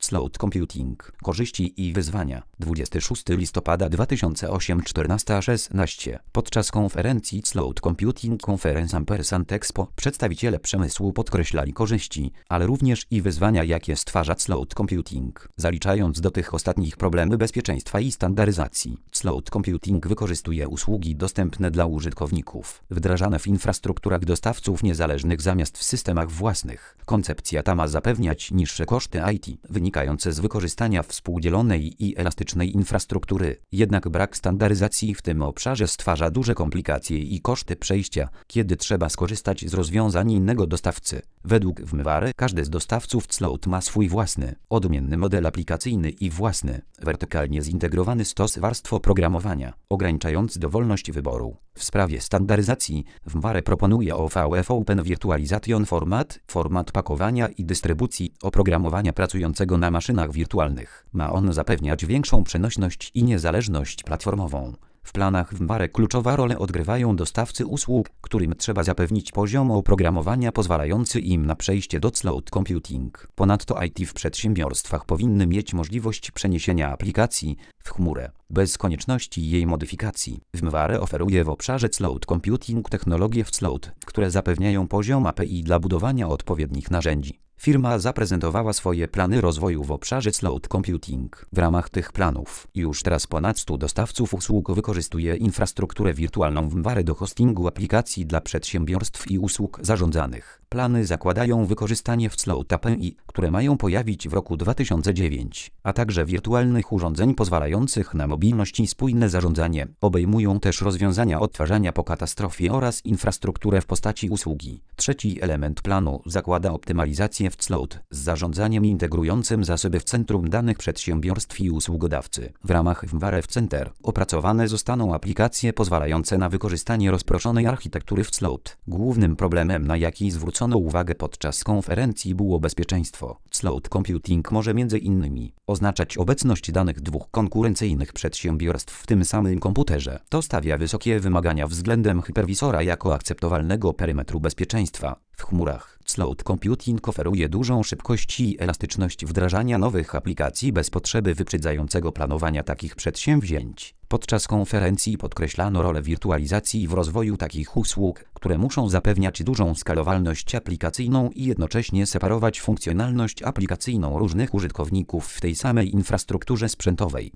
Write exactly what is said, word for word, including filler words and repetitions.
Cloud Computing. Korzyści i wyzwania. dwudziestego szóstego listopada dwa tysiące osiemnastego czternasta szesnaście. Podczas konferencji Cloud Computing Conference Ampersand Expo przedstawiciele przemysłu podkreślali korzyści, ale również i wyzwania, jakie stwarza Cloud Computing. Zaliczając do tych ostatnich problemy bezpieczeństwa i standaryzacji, Cloud Computing wykorzystuje usługi dostępne dla użytkowników, wdrażane w infrastrukturach dostawców niezależnych zamiast w systemach własnych. Koncepcja ta ma zapewniać niższe koszty I T, wynikające z wykorzystania współdzielonej i elastycznej infrastruktury. Jednak brak standaryzacji w tym obszarze stwarza duże komplikacje i koszty przejścia, kiedy trzeba skorzystać z rozwiązań innego dostawcy. Według Vmware każdy z dostawców Cloud ma swój własny, odmienny model aplikacyjny i własny, wertykalnie zintegrowany stos warstw oprogramowania, ograniczając dowolność wyboru. W sprawie standaryzacji Vmware proponuje O V F Open Virtualization Format, format pakowania i dystrybucji oprogramowania pracującego na maszynach wirtualnych. Ma on zapewniać większą przenośność i niezależność platformową. W planach Vmware kluczową rolę odgrywają dostawcy usług, którym trzeba zapewnić poziom oprogramowania pozwalający im na przejście do Cloud Computing. Ponadto I T w przedsiębiorstwach powinny mieć możliwość przeniesienia aplikacji w chmurę, bez konieczności jej modyfikacji. Vmware oferuje w obszarze Cloud Computing technologie w Cloud, które zapewniają poziom A P I dla budowania odpowiednich narzędzi. Firma zaprezentowała swoje plany rozwoju w obszarze Cloud Computing. W ramach tych planów już teraz ponad stu dostawców usług wykorzystuje infrastrukturę wirtualną Vmware do hostingu aplikacji dla przedsiębiorstw i usług zarządzanych. Plany zakładają wykorzystanie w Cloud A P I, które mają pojawić w roku dwa tysiące dziewiątym, a także wirtualnych urządzeń pozwalających na mobilność i spójne zarządzanie. Obejmują też rozwiązania odtwarzania po katastrofie oraz infrastrukturę w postaci usługi. Trzeci element planu zakłada optymalizację w Cloud z zarządzaniem integrującym zasoby w centrum danych przedsiębiorstw i usługodawcy. W ramach Vmware Center opracowane zostaną aplikacje pozwalające na wykorzystanie rozproszonej architektury w Cloud. Głównym problemem, na jaki zwrócono uwagę podczas konferencji, było bezpieczeństwo. Cloud Computing może między innymi oznaczać obecność danych dwóch konkurencyjnych przedsiębiorstw w tym samym komputerze. To stawia wysokie wymagania względem hypervisora jako akceptowalnego perymetru bezpieczeństwa. W chmurach Cloud Computing oferuje dużą szybkość i elastyczność wdrażania nowych aplikacji bez potrzeby wyprzedzającego planowania takich przedsięwzięć. Podczas konferencji podkreślano rolę wirtualizacji w rozwoju takich usług, które muszą zapewniać dużą skalowalność aplikacyjną i jednocześnie separować funkcjonalność aplikacyjną różnych użytkowników w tej samej infrastrukturze sprzętowej.